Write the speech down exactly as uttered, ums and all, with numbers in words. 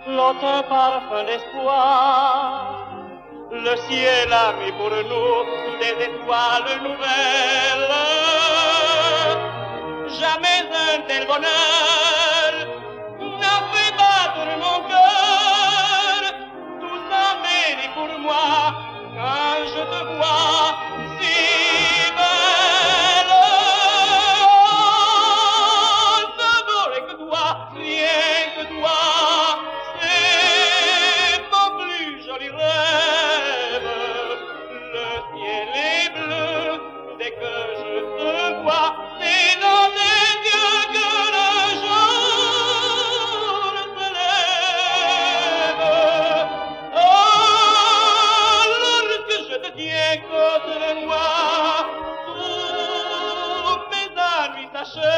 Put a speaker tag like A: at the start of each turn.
A: flotte un parfum d'espoir. Le ciel a mis pour nous des étoiles nouvelles. Jamais un tel bonheur n'a fait battre mon cœur. Tout s'embellit pour moi quand je te vois si belle. Oh, ne voulais que toi, rien que toi, c'est mon plus joli rêve. Le ciel est bleu dès que je te vois, c'est dans tes yeux que le jour se lève. Oh, lorsque je te tiens contre moi, tous mes ennuis s'achèvent.